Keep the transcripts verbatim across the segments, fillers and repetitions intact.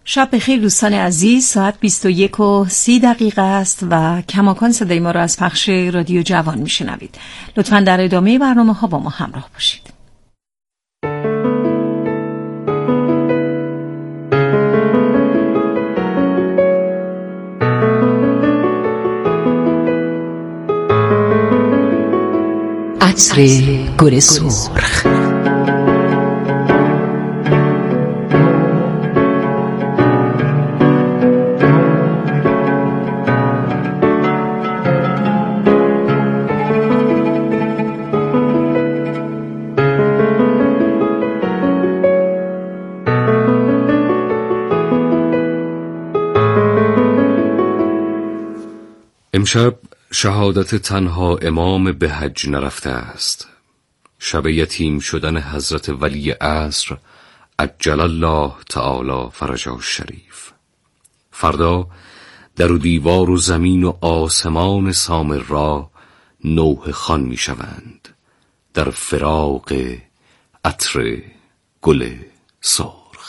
شب بخیر دوستان عزیز، ساعت بیست و یک و سی دقیقه است و کماکان صدای ما را از پخش رادیو جوان میشنوید. لطفاً در ادامه برنامه ها با ما همراه باشید. عطر گل سرخ. امشب شهادت تنها امام به حج نرفته است. شب یتیم شدن حضرت ولی عصر عجل الله تعالی فرجه الشریف. فردا در و دیوار و زمین و آسمان سامرا نوحه خوان می شوند در فراق عطر گل سرخ.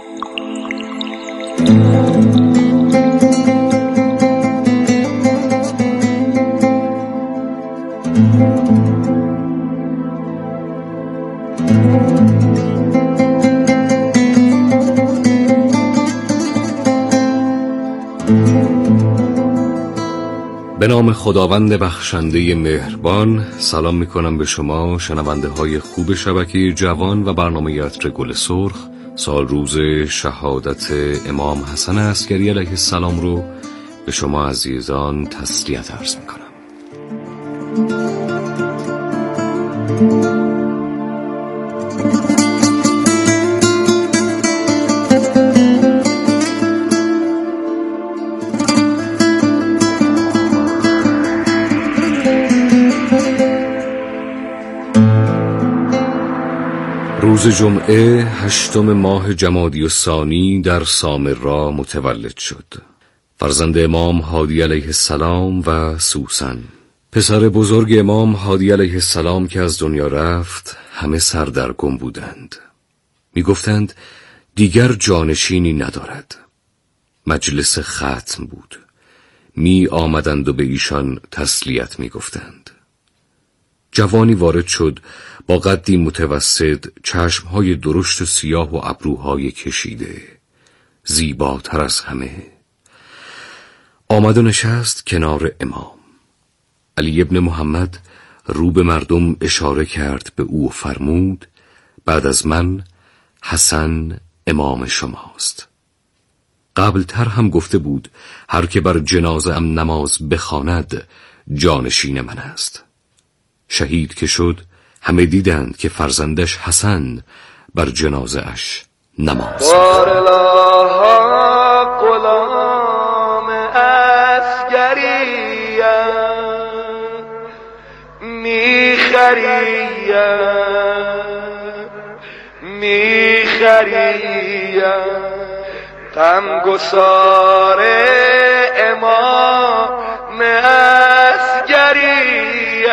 به نام خداوند بخشنده مهربان. سلام میکنم به شما شنونده های خوب شبکه جوان و برنامه عطر گل سرخ. سال روز شهادت امام حسن عسکری علیه السلام رو به شما عزیزان تسلیت عرض میکنم. روز جمعه هشتم ماه جمادی الثانی در سامرا متولد شد. فرزند امام هادی علیه السلام و سوسن. پسر بزرگ امام هادی علیه السلام که از دنیا رفت همه سردرگم بودند. می گفتند دیگر جانشینی ندارد. مجلس ختم بود. می آمدند و به ایشان تسلیت می گفتند. جوانی وارد شد با قدی متوسط، چشمهای درشت و سیاه و ابروهای کشیده، زیباتر از همه. آمد و نشست کنار امام. علی ابن محمد رو به مردم اشاره کرد به او و فرمود بعد از من حسن امام شماست. قبلتر هم گفته بود هر که بر جنازه ام نماز بخواند جانشین من است. شهید که شد همه دیدند که فرزندش حسن بر جنازه اش نماز می‌خواند. غلام عسکری می‌خریم می‌خریم غمگسار امام عسکری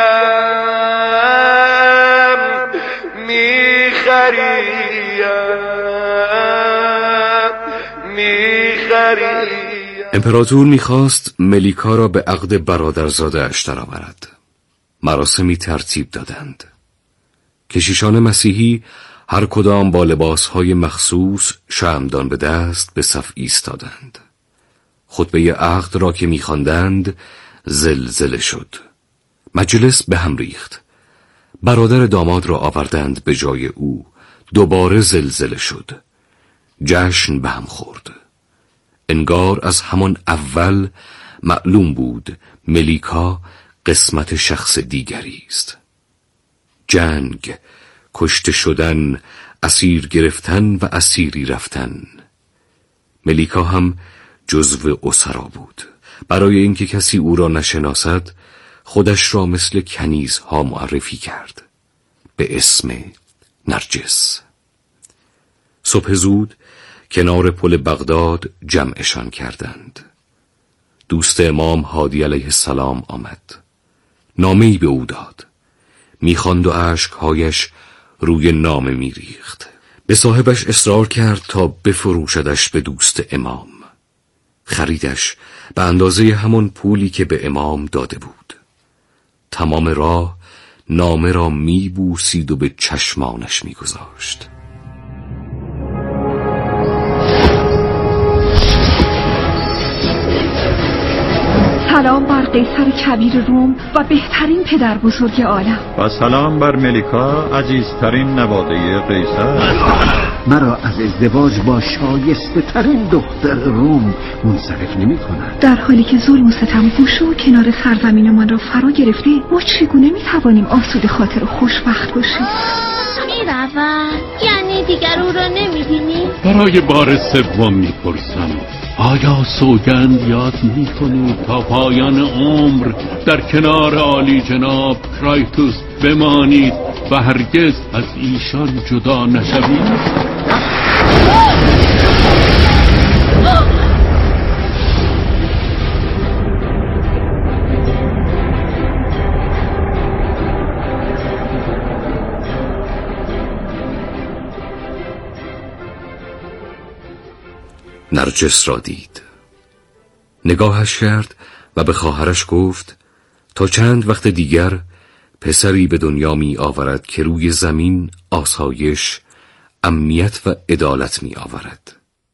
امپراتور میخواست ملیکا را به عقد برادرزاده اش درآورد. مراسمی ترتیب دادند. کشیشان مسیحی هر کدام با لباسهای مخصوص شمعدان به دست به صف ایستادند. خطبه عقد را که میخواندند زلزله شد. مجلس به هم ریخت. برادر داماد را آوردند به جای او. دوباره زلزله شد. جشن به هم خورد. انگار از همان اول معلوم بود ملیکا قسمت شخص دیگری است. جنگ، کشته شدن، اسیر گرفتن و اسیری رفتن. ملیکا هم جزو اسرا بود. برای اینکه کسی او را نشناسد خودش را مثل کنیزها معرفی کرد به اسم نرجس. صبح زود کنار پل بغداد جمعشان کردند. دوست امام هادی علیه السلام آمد. نامه‌ای به او داد. می‌خواند و اشک‌هایش روی نامه می‌ریخت. به صاحبش اصرار کرد تا بفروشدش به دوست امام. خریدش به اندازه همون پولی که به امام داده بود. تمام راه نامه را می بوسید و به چشمانش می گذاشت. سلام بر قیصر کبیر روم و بهترین پدر بزرگ عالم. و سلام بر ملیکا عزیزترین نواده قیصر. مرا از ازدواج با شایسته ترین دختر روم منصرف نمی کند. در حالی که ظلم و ستم گوشه و کنار سرزمین من را فرا گرفته، ما چگونه می توانیم آسوده خاطر و خوشبخت باشیم؟ می رود؟ یعنی دیگر او را نمی بینی؟ برای بار سوم می پرسم، آیا سوگند یاد می کنی تا پایان عمر در کنار عالی جناب کرایتوس بمانید و هرگز از ایشان جدا نشوید؟ نرجس را دید. نگاهش کرد و به خواهرش گفت تا چند وقت دیگر پسری به دنیا می آورد که روی زمین آسایش، امنیت و عدالت می آورد.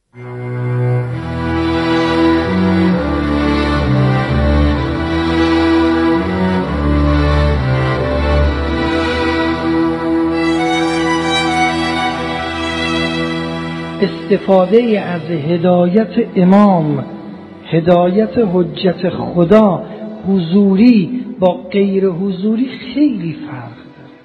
استفاده از هدایت امام، هدایت حجت خدا، حضوری با غیر حضوری خیلی فرق داره.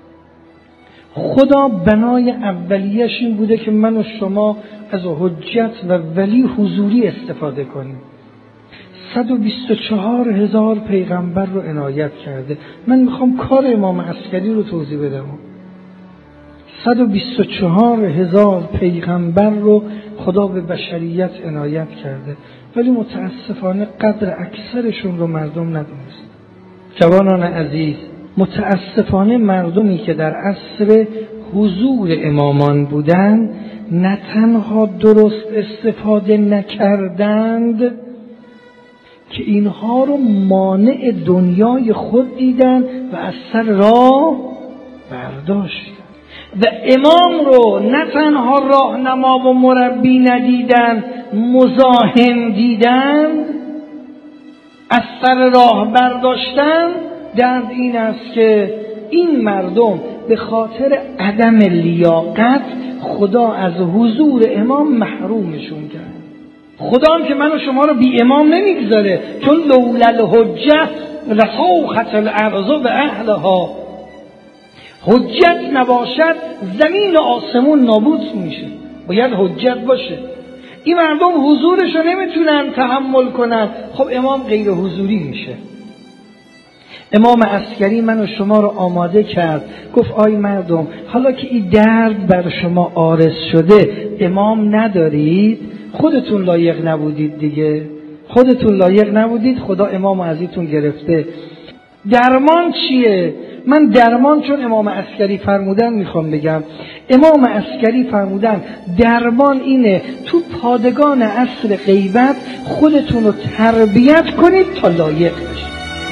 خدا بنای اولیش این بوده که من و شما از حجت و ولی حضوری استفاده کنیم. صد و بیست و چهار هزار پیغمبر رو عنایت کرده. من میخوام کار امام عسکری رو توضیح بدم. صد و بیست و چهار هزار پیغمبر رو خدا به بشریت عنایت کرده، ولی متاسفانه قدر اکثرشون رو مردم ندونست. جوانان عزیز، متاسفانه مردمی که در عصر حضور امامان بودند نه تنها درست استفاده نکردند که اینها رو مانع دنیای خود دیدن و از سر راه برداشتن و امام رو نه تنها راهنما و مربی ندیدن، مزاحم دیدند، از سر راه برداشتن. درد این است که این مردم به خاطر عدم لیاقت خدا از حضور امام محرومشون کرد. خدا هم که من و شما رو بی امام نمیگذاره، چون لولا الحجت لسوخت الارض و اهلها، حجت نباشد زمین و آسمون نابود میشه، باید حجت باشه. این مردم حضورش رو نمیتونن تحمل کنن، خب امام غیر حضوری میشه. امام عسکری من و شما رو آماده کرد، گفت آی مردم، حالا که این درد بر شما عارض شده، امام ندارید، خودتون لایق نبودید دیگه، خودتون لایق نبودید، خدا امام ازتون گرفته. درمان چیه؟ من درمان چون امام عسکری فرمودن میخوام بگم. امام عسکری فرمودن درمان اینه تو پادگان عصر غیبت خودتون رو تربیت کنید تا لایق بشید.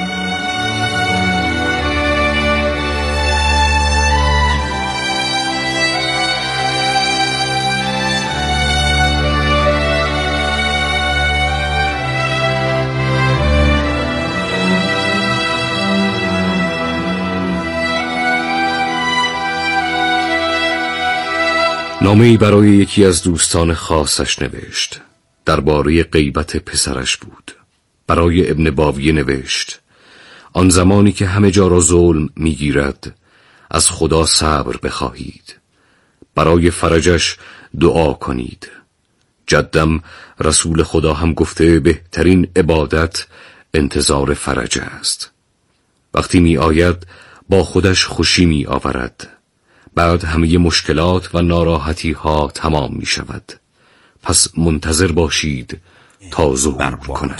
نامه‌ای برای یکی از دوستان خاصش نوشت. درباره غیبت پسرش بود. برای ابن باویه نوشت: آن زمانی که همه جا را ظلم میگیرد، از خدا صبر بخواهید. برای فرجش دعا کنید. جدم رسول خدا هم گفته بهترین عبادت انتظار فرج است. وقتی می آید با خودش خوشی می آورد. بعد همه مشکلات و ناراحتی ها تمام می شود. پس منتظر باشید تا ظهور کند.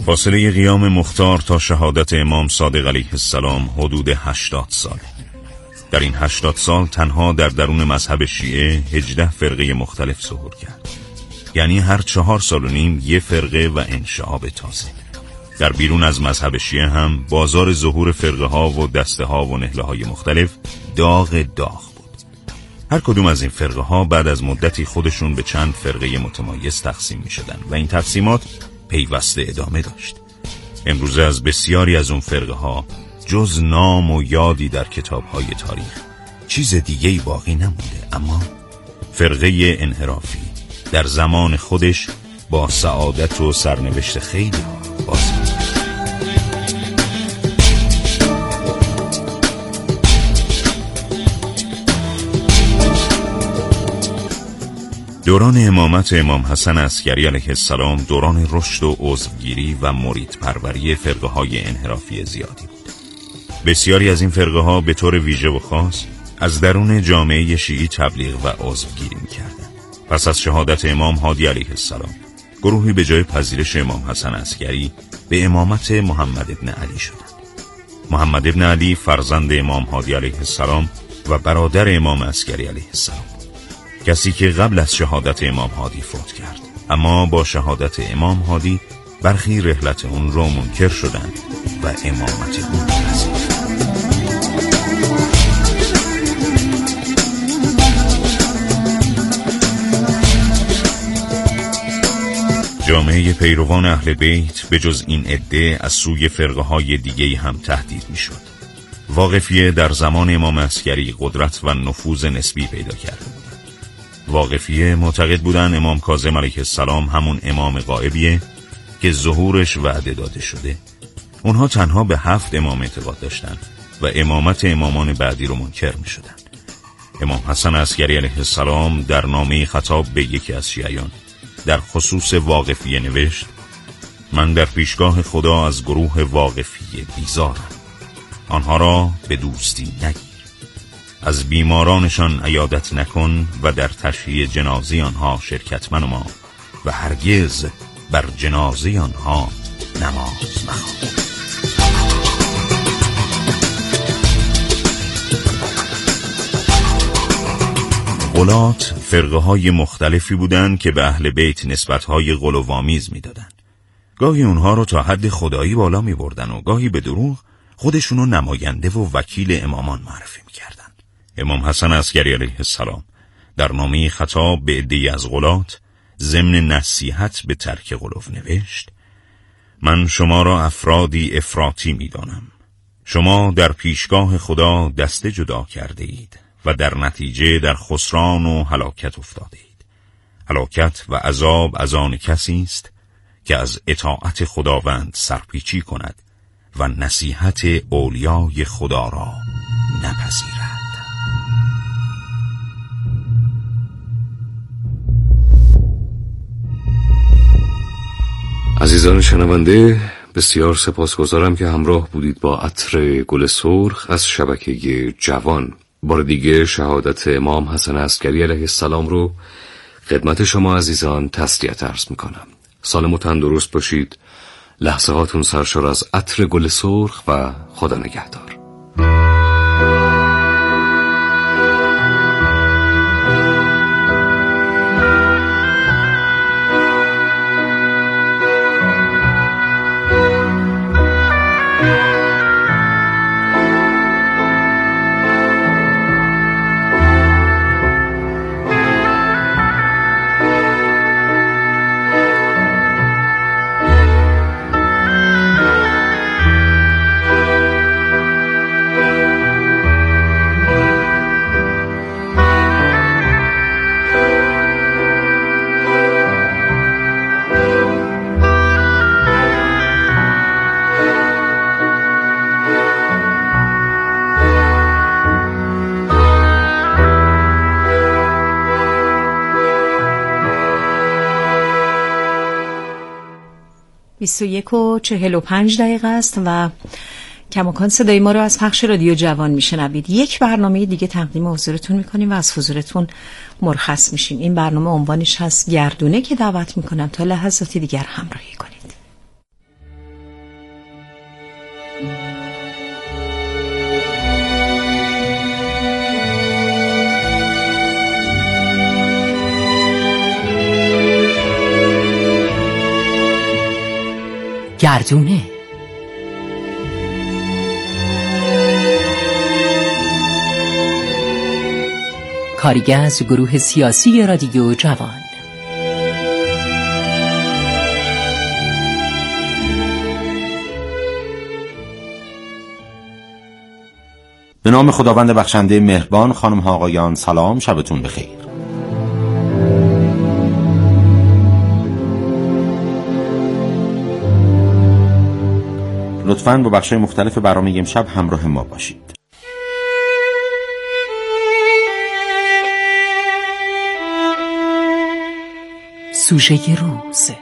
فاصله قیام مختار تا شهادت امام صادق علیه السلام حدود هشتاد ساله. در این هشتاد سال تنها در درون مذهب شیعه هجده فرقه مختلف ظهور کرد. یعنی هر چهار سال و نیم یه فرقه و انشعاب تازه. در بیرون از مذهب شیعه هم بازار ظهور فرقه ها و دسته ها و نهله های مختلف داغ داغ بود. هر کدوم از این فرقه ها بعد از مدتی خودشون به چند فرقه متمایز تقسیم می شدن و این تقسیمات پیوسته ادامه داشت. امروزه از بسیاری از اون فرقه ها جز نام و یادی در کتاب های تاریخ چیز دیگه‌ای باقی نمونده، اما فرقه انحرافی در زمان خودش با سعادت و سرنوشت خیلی باز دوران امامت امام حسن عسکری علیه السلام دوران رشد و عضوگیری و مرید پروری فرقه های انحرافی زیادی بود. بسیاری از این فرقه ها به طور ویژه و خاص از درون جامعه شیعی تبلیغ و عضوگیری می‌کردند. پس از شهادت امام هادی علیه السلام گروهی به جای پذیرش امام حسن عسکری به امامت محمد ابن علی شدند. محمد ابن علی فرزند امام هادی علیه السلام و برادر امام عسکری علیه السلام، کسی که قبل از شهادت امام هادی فوت کرد، اما با شهادت امام هادی برخی رحلت اون رو منکر شدند و امامت اون پذیرفتند. جامعه پیروان اهل بیت به جز این عده از سوی فرقه های دیگه هم تهدید می شد. واقفیه در زمان امام عسکری قدرت و نفوذ نسبی پیدا کرده بود. واقفیه معتقد بودن امام کاظم علیه السلام همون امام غائبیه که ظهورش وعده داده شده. اونها تنها به هفت امام اعتقاد داشتن و امامت امامان بعدی رو منکر می شدن. امام حسن عسکری علیه السلام در نامه خطاب به یکی از شیعیان در خصوص واقفیه نوشت: من در پیشگاه خدا از گروه واقفیه بیزارم. آنها را به دوستی نگیر. از بیمارانشان عیادت نکن و در تشییع جنازه آنها شرکت منما و هرگز بر جنازه آنها نماز مخوان. غلات فرقه های مختلفی بودند که به اهل بیت نسبت های غلوآمیز می دادن. گاهی اونها رو تا حد خدایی بالا می بردن و گاهی به دروغ خودشونو نماینده و وکیل امامان معرفی می کردن. امام حسن عسکری علیه السلام در نامه خطاب به عده‌ای از غلات ضمن نصیحت به ترک غلو نوشت: من شما را افرادی افراطی می دانم. شما در پیشگاه خدا دسته جدا کرده اید و در نتیجه در خسران و هلاکت افتاده اید. هلاکت و عذاب از آن کسی است که از اطاعت خداوند سرپیچی کند و نصیحت اولیای خدا را نپذیرد. عزیزان شنونده، بسیار سپاسگزارم که همراه بودید با عطر گل سرخ از شبکه جوان. بار دیگه شهادت امام حسن عسکری علیه السلام رو خدمت شما عزیزان تسلیت عرض میکنم. سالم و تندرست باشید. لحظه هاتون سرشار از عطر گل سرخ و خدا نگهدار. بیست و یک و چهل و پنج دقیقه است و کماکان صدای ما رو از پخش رادیو جوان میشنوید. یک برنامه دیگه تقدیم حضورتون میکنیم و از حضورتون مرخص میشیم. این برنامه عنوانش هست گردونه که دعوت میکنم تا لحظاتی دیگر همراهی کنید. گردونه. کارگردان از گروه سیاسی رادیو جوان. به نام خداوند بخشنده مهربان. خانم ها آقایان سلام، شبتون بخیر. لطفاً با بخش‌های مختلف برنامه امشب همراه ما باشید. سوژه روز.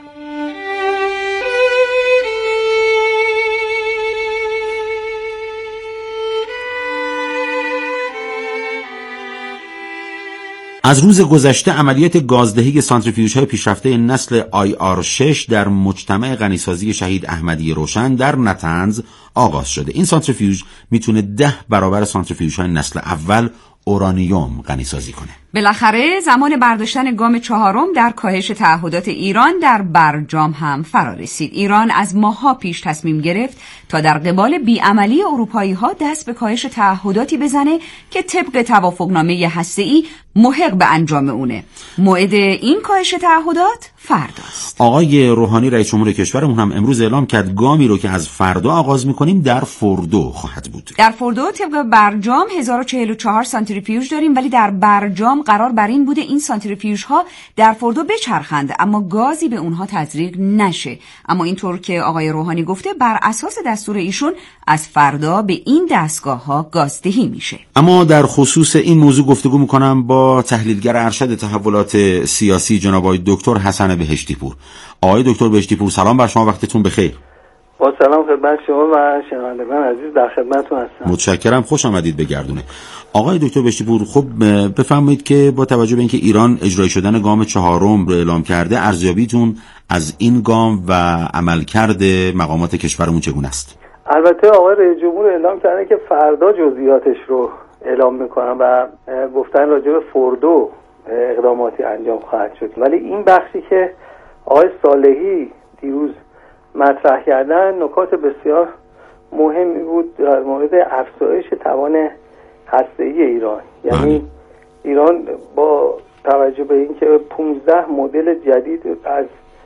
از روز گذشته عملیات گازدهی سانتریفیوژهای پیشرفته نسل آی آر شش در مجتمع غنیسازی شهید احمدی روشن در نتنز آغاز شده. این سانتریفیوژ میتونه ده برابر سانتریفیوژهای نسل اول اورانیوم غنیسازی کنه. بالاخره زمان برداشتن گام چهارم در کاهش تعهدات ایران در برجام هم فرا رسید. ایران از ماه‌ها پیش تصمیم گرفت تا در قبال بیعملی اروپایی‌ها دست به کاهش تعهداتی بزنه که طبق توافقنامه هسته‌ای محق به انجام اونه. موعد این کاهش تعهدات فرداست. آقای روحانی رئیس جمهور کشورمون هم امروز اعلام کرد گامی رو که از فردا آغاز می‌کنیم در فردو خواهد بود. در فردو طبق برجام هزار و چهل و چهار سانتریفیوژ داریم، ولی در برجام قرار بر این بوده این سانتریفیوژها در فردو بچرخند اما گازی به اونها تزریق نشه. اما اینطور که آقای روحانی گفته بر اساس دستور ایشون از فردا به این دستگاه‌ها گازدهی میشه. اما در خصوص این موضوع گفتگو میکنم با تحلیلگر ارشد تحولات سیاسی جناب آقای دکتر حسن بهشتی پور. آقای دکتر بهشتی پور سلام بر شما، وقتتون بخیر. با سلام خدمت شما و شنوندگان عزیز، در خدمتتون هستم. متشکرم، خوش آمدید به گردونه. آقای دکتر بهشتی پور، خب بفرمایید که با توجه به اینکه ایران اجرایی شدن گام چهارم رو اعلام کرده، ارزیابیتون از این گام و عملکرد مقامات کشورمون چگونه است؟ البته آقای رئیس جمهور اعلام کردن که فردا جزئیاتش رو اعلام میکنن و گفتن راجع به فردو اقداماتی انجام خواهد شد، ولی این بخشی که آقای صالحی دیروز مطرح کردن نکات بسیار مهمی بود در مورد افزایش توان هسته‌ای ایران. یعنی ایران با توجه به اینکه پانزده مدل جدید از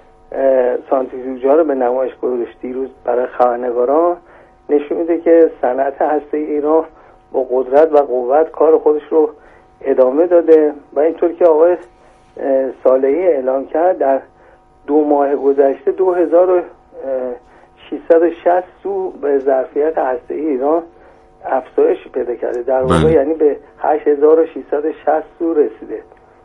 سانتریفیوژها رو به نمایش گذاشت دیروز برای خبرنگاران، نشون میده که صنعت هسته‌ای ایران با قدرت و قوت کار خودش رو ادامه داده و اینطور که آقای صالحی اعلام کرد در دو ماه گذشته دو هزار و ششصد و شصت سو به ظرفیت هسته‌ای ایران افزایش پیدا کرده، در واقع یعنی به هشت هزار و ششصد و شصت سو رسیده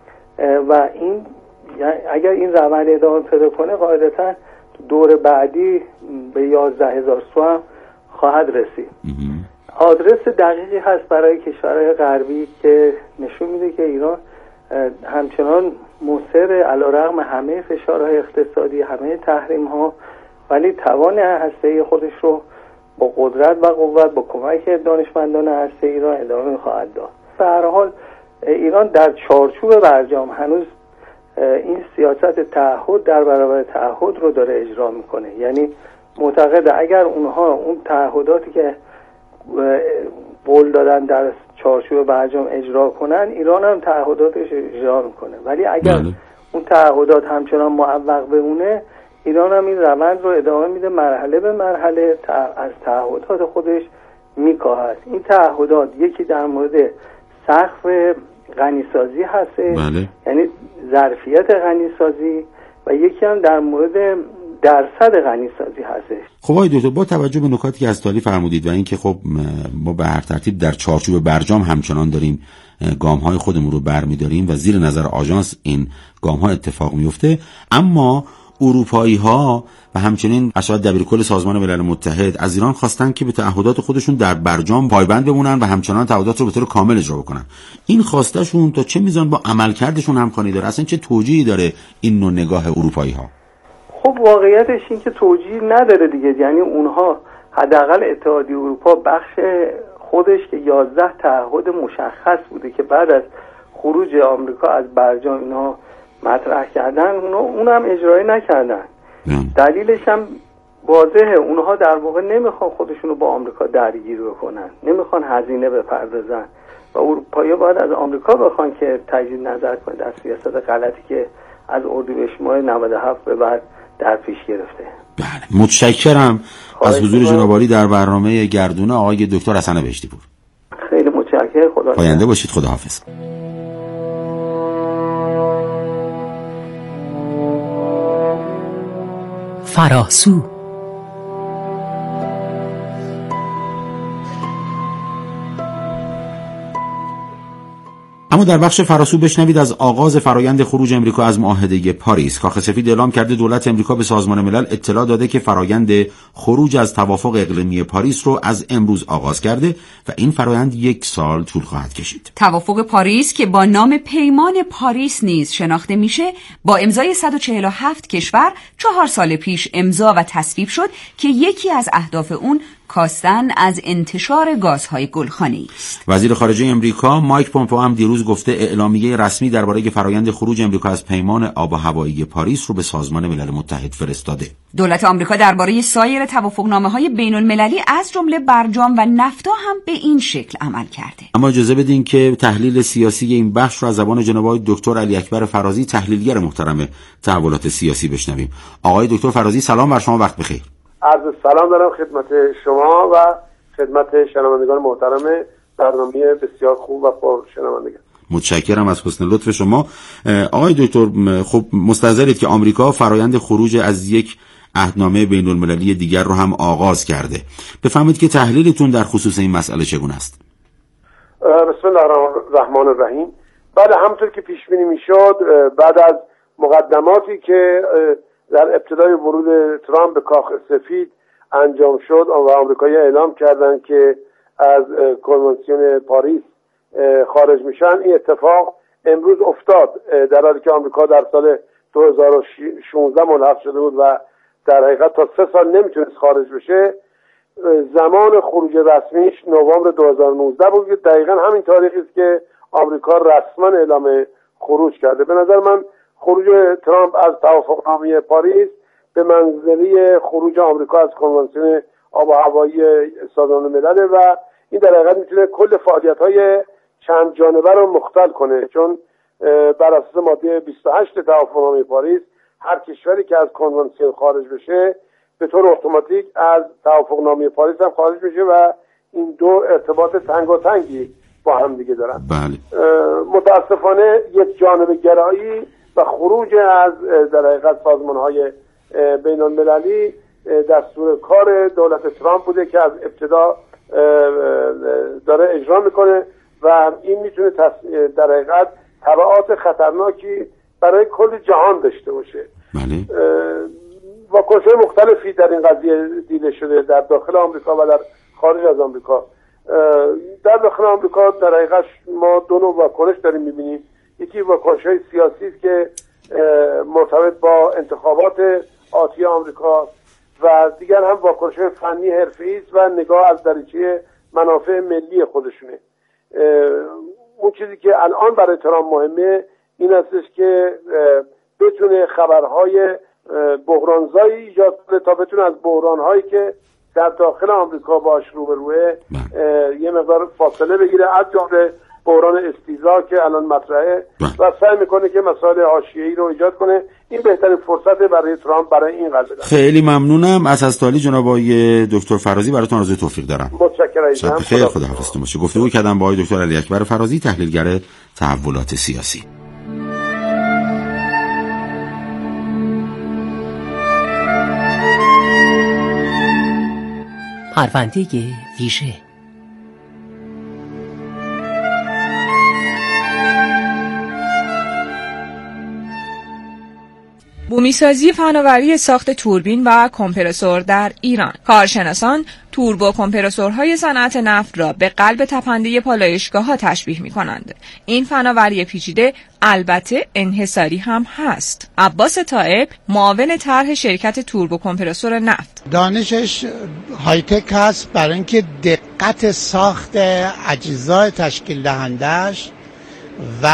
و این اگر این روند ادامه پیدا کنه قاعدتا دور بعدی به یازده هزار سو هم خواهد رسید. آدرس دقیقی هست برای کشورهای غربی که نشون میده که ایران همچنان مصر علیرغم همه فشارهای اقتصادی، همه تحریم ها، ولی توان هسته‌ای خودش رو با قدرت و قوت با کمک دانشمندان هسته‌ای ایران ادامه خواهد داد. به هر حال ایران در چارچوب برجام هنوز این سیاست تعهد در برابر تعهد رو داره اجرا میکنه. یعنی معتقده اگر اونها اون تعهداتی که قول دادن در چارچوب برجام اجرا کنن، ایران هم تعهداتش اجرا میکنه، ولی اگر بله. اون تعهدات همچنان معوق بمونه، ایران هم این روند رو ادامه میده، مرحله به مرحله از تعهدات خودش میکاهد. این تعهدات یکی در مورد سقف غنیسازی هست، بله. یعنی ظرفیت غنیسازی، و یکی هم در مورد درصد غنیسازی هستش. خب آقای دکتر، با توجه به نکاتی که از تالی فرمودید و اینکه خب ما به هر ترتیب در چارچوب برجام همچنان داریم گام‌های خودمون رو برمی‌داریم و زیر نظر آژانس این گام‌ها اتفاق میفته، اما اروپایی‌ها و همچنین اشراف دبیرکل سازمان ملل متحد از ایران خواستن که به تعهدات خودشون در برجام پایبند بمونن و همچنان تعهدات رو به طور کامل اجرا بکنن. این خواستشون تا چه میزان با عملکردشون همخوانی داره؟ اصلا چه توجیهی داره این نوع نگاه اروپایی‌ها؟ خب واقعیتش این که توجیه نداره دیگه. یعنی اونها حداقل اتحادیه اروپا بخش خودش که یازده تعهد مشخص بوده که بعد از خروج آمریکا از برجام اینها مطرح کردن، اونها اونم اجرایی نکردن. دلیلش هم واضحه اونها در واقع نمیخوان خودشونو با آمریکا درگیر بکنن، نمیخوان هزینه بپردازن و اروپایی‌ها باید از آمریکا بخوان که تجدید نظر کنه در سیاست غلطی که از اردیبهشت ماه نود و هفت به بعد در پیش گرفته. بله، متشکرم از حضور جناب عالی در برنامه گردونه آقای دکتر حسن بهشتی پور. خیلی متشکرم، خدا پاینده باشید، خداحافظ. فراسو اما در بخش فراسو بشنوید از آغاز فرایند خروج امریکا از معاهده پاریس. کاخ سفید اعلام کرده دولت امریکا به سازمان ملل اطلاع داده که فرایند خروج از توافق اقلیمی پاریس رو از امروز آغاز کرده و این فرایند یک سال طول خواهد کشید. توافق پاریس که با نام پیمان پاریس نیز شناخته میشه، با امضای صد و چهل و هفت کشور چهار سال پیش امضا و تصویب شد که یکی از اهداف اون کاستن از انتشار گازهای گلخانه‌ای است. وزیر خارجه امریکا مایک پومپئو هم دیروز گفته اعلامیه رسمی درباره فرآیند خروج امریکا از پیمان آب و هوایی پاریس رو به سازمان ملل متحد فرستاده. دولت آمریکا درباره سایر توافقنامه‌های بین‌المللی از جمله برجام و نفتا هم به این شکل عمل کرده. اما اجازه بدین که تحلیل سیاسی این بخش رو از زبان جناب آقای دکتر علی اکبر فرازی، تحلیلگر محترم تحولات سیاسی، بشنویم. آقای دکتر فرازی سلام بر شما، وقت بخیر. عرض سلام دارم خدمت شما و خدمت شنوندگان محترم برنامه بسیار خوب و پر شنوندگان. متشکرم از حسن لطف شما. آقای دکتر، خب مستحضرید که آمریکا فرایند خروج از یک عهدنامه بین المللی دیگر رو هم آغاز کرده. بفهمید که تحلیلتون در خصوص این مسئله چگونه است؟ بسم الله الرحمن الرحیم. بعد همونطور که پیش بینی میشد، بعد از مقدماتی که در ابتدای ورود ترامپ به کاخ سفید انجام شد و آمریکایی‌ها اعلام کردند که از کنوانسیون پاریس خارج میشن، این اتفاق امروز افتاد، در حالی که آمریکا در سال دو هزار و شانزده ملحق شده بود و در حقیقت تا سه سال نمیتونست خارج بشه. زمان خروج رسمیش نوامبر دو هزار و نوزده بود که دقیقا همین تاریخی است که آمریکا رسما اعلام خروج کرده. به نظر من خروج ترامپ از توافقنامه پاریس به منزله خروج آمریکا از کنوانسیون آب و هوایی سازمان ملل و این در حقیقت میتونه کل فعالیت‌های چند جانبه رو مختل کنه، چون بر اساس ماده بیست و هشت توافقنامه پاریس هر کشوری که از کنوانسیون خارج بشه به طور اتوماتیک از توافقنامه پاریس هم خارج میشه و این دو ارتباط تنگاتنگی با هم دیگه دارن. بله. متاسفانه یک جانبه گرایی و خروج از در حقیقت سازمان‌های بین المللی دستور کار دولت ترامپ بوده که از ابتدا داره اجرا میکنه و این میتونه در حقیقت تبعات خطرناکی برای کل جهان داشته باشه. بله. واکنش‌های مختلفی در این قضیه دیده شده در داخل آمریکا و در خارج از آمریکا. در داخل آمریکا در حقیقت ما دو نوع واکنش داریم میبینیم. یکی واکنش‌های سیاسی است که مرتبط با انتخابات آتی آمریکا و دیگر هم واکنش‌های فنی حرفه‌ای است و نگاه از دریچه منافع ملی خودشونه. اون چیزی که الان برای ترامپ مهمه این استش که بتونه خبرهای بحرانزایی ایجاد کنه تا بتونه از بحرانهایی که در داخل آمریکا باش روبروه یه مقدار فاصله بگیره، از جمله بحران استیزا که الان مطرحه و سعی میکنه که مسائل حاشیه‌ای رو ایجاد کنه. این بهترین فرصت برای ترامپ برای این قضیه. خیلی ممنونم از هستالی جناب آقای دکتر فرازی، براتون آرزوی توفیق دارم. متشکرم. شب بخیر، خداحافظتون باشه. گفتگو کردم با آقای دکتر علی اکبر فرازی، تحلیلگر تحولات سیاسی. پرونده ویژه. بومیسازی فناوری ساخت توربین و کمپرسور در ایران. کارشناسان توربو کمپرسورهای صنعت نفت را به قلب تپنده پالایشگاه‌ها تشبیه می‌کنند. این فناوری پیچیده البته انحصاری هم هست. عباس طائب، معاون طرح شرکت توربو کمپرسور نفت: دانشش های تک هست برای اینکه دقت ساخت اجزای تشکیل دهندش و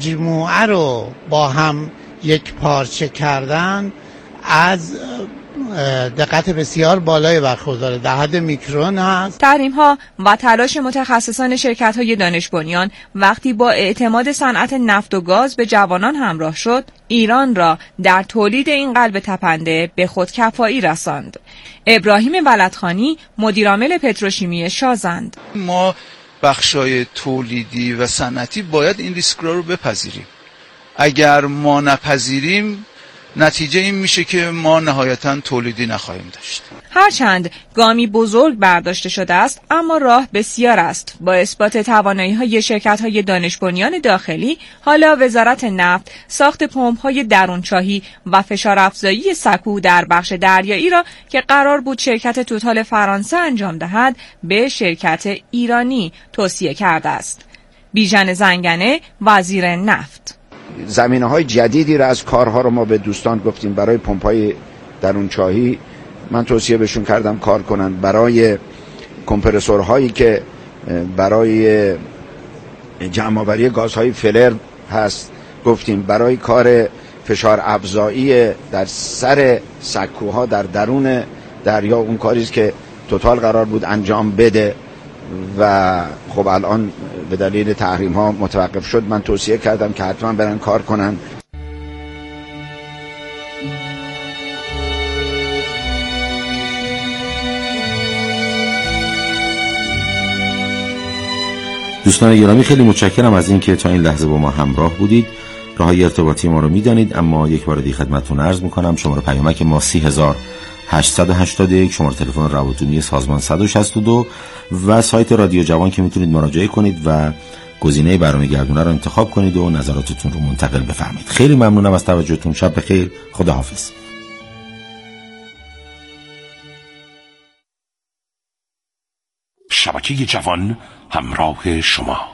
مجموعه رو با هم یک پارچه کردن از دقت بسیار بالای برخورداره، در حد میکرون هست. تحریم ها و تلاش متخصصان شرکت های دانش بنیان وقتی با اعتماد صنعت نفت و گاز به جوانان همراه شد، ایران را در تولید این قلب تپنده به خودکفایی رساند. ابراهیم ولدخانی مدیرعامل پتروشیمی شازند: ما بخشای تولیدی و صنعتی باید این ریسک رو بپذیریم. اگر ما نپذیریم نتیجه این میشه که ما نهایتاً تولیدی نخواهیم داشت. هرچند گامی بزرگ برداشته شده است، اما راه بسیار است. با اثبات توانایی‌های شرکت‌های دانش بنیان داخلی، حالا وزارت نفت ساخت پمپ‌های درونچاهی و فشار افزایی سکو در بخش دریایی را که قرار بود شرکت توتال فرانسه انجام دهد، به شرکت ایرانی توصیه کرده است. بیژن زنگنه، وزیر نفت: زمینه‌های جدیدی را از کارها رو ما به دوستان گفتیم. برای پمپ‌های درونچاهی من توصیه بهشون کردم کار کنن. برای کمپرسورهایی که برای جمع‌آوری گازهای فلر هست گفتیم. برای کار فشار افزایی در سر سکوها در درون دریا، اون کاریست که توتال قرار بود انجام بده و خب الان به دلیل تحریم ها متوقف شد. من توصیه کردم که حتما برن کار کنن. دوستان گرامی، خیلی متشکرم از اینکه تا این لحظه با ما همراه بودید. راههای ارتباطی ما رو میدانید، اما یک بار دیگه خدمتتون عرض میکنم شماره پیامک ما سی هزار هشتصد و هشتاد و یک، شماره تلفن روابط سازمان صد و شصت و دو و سایت رادیو جوان که میتونید مراجعه کنید و گزینه برنامه گردونه رو انتخاب کنید و نظراتتون رو منتقل بفرمایید. خیلی ممنونم از توجهتون. شب بخیر. خداحافظ. شبکه جوان همراه شما.